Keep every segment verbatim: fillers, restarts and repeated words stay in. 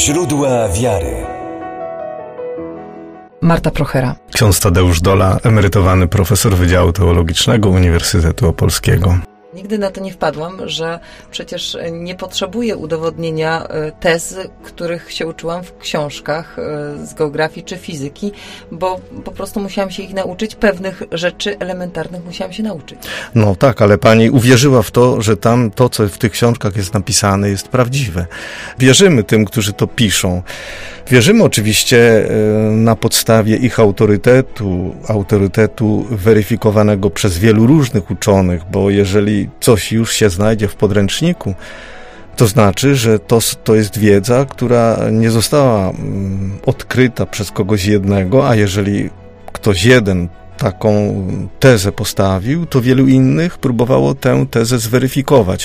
Źródła wiary. Marta Prochera. Ksiądz Tadeusz Dola, emerytowany profesor Wydziału Teologicznego Uniwersytetu Opolskiego. Nigdy na to nie wpadłam, że przecież nie potrzebuję udowodnienia tez, których się uczyłam w książkach z geografii czy fizyki, bo po prostu musiałam się ich nauczyć, pewnych rzeczy elementarnych musiałam się nauczyć. No tak, ale pani uwierzyła w to, że tam to, co w tych książkach jest napisane, jest prawdziwe. Wierzymy tym, którzy to piszą. Wierzymy oczywiście na podstawie ich autorytetu, autorytetu weryfikowanego przez wielu różnych uczonych, bo jeżeli coś już się znajdzie w podręczniku, to znaczy, że to, to jest wiedza, która nie została odkryta przez kogoś jednego, a jeżeli ktoś jeden taką tezę postawił, to wielu innych próbowało tę tezę zweryfikować.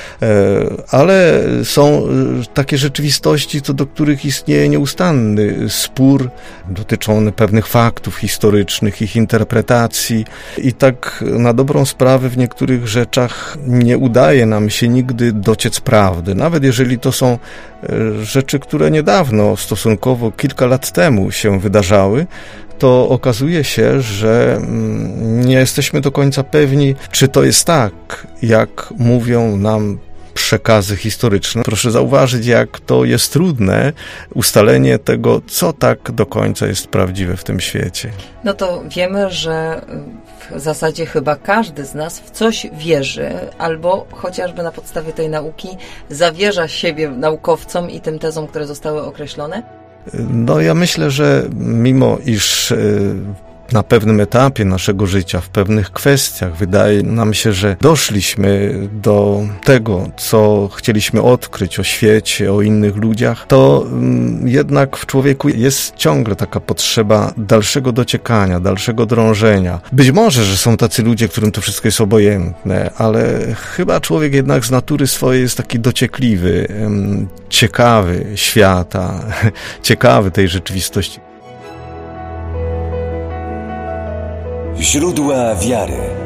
Ale są takie rzeczywistości, co do których istnieje nieustanny spór dotyczący pewnych faktów historycznych, ich interpretacji i tak na dobrą sprawę w niektórych rzeczach nie udaje nam się nigdy dociec prawdy. Nawet jeżeli to są rzeczy, które niedawno, stosunkowo kilka lat temu się wydarzały, to okazuje się, że nie jesteśmy do końca pewni, czy to jest tak, jak mówią nam przekazy historyczne. Proszę zauważyć, jak to jest trudne ustalenie tego, co tak do końca jest prawdziwe w tym świecie. No to wiemy, że w zasadzie chyba każdy z nas w coś wierzy, albo chociażby na podstawie tej nauki zawierza siebie naukowcom i tym tezom, które zostały określone. No ja myślę, że mimo iż na pewnym etapie naszego życia, w pewnych kwestiach wydaje nam się, że doszliśmy do tego, co chcieliśmy odkryć o świecie, o innych ludziach, to jednak w człowieku jest ciągle taka potrzeba dalszego dociekania, dalszego drążenia. Być może, że są tacy ludzie, którym to wszystko jest obojętne, ale chyba człowiek jednak z natury swojej jest taki dociekliwy, ciekawy świata, ciekawy tej rzeczywistości. Źródła wiary.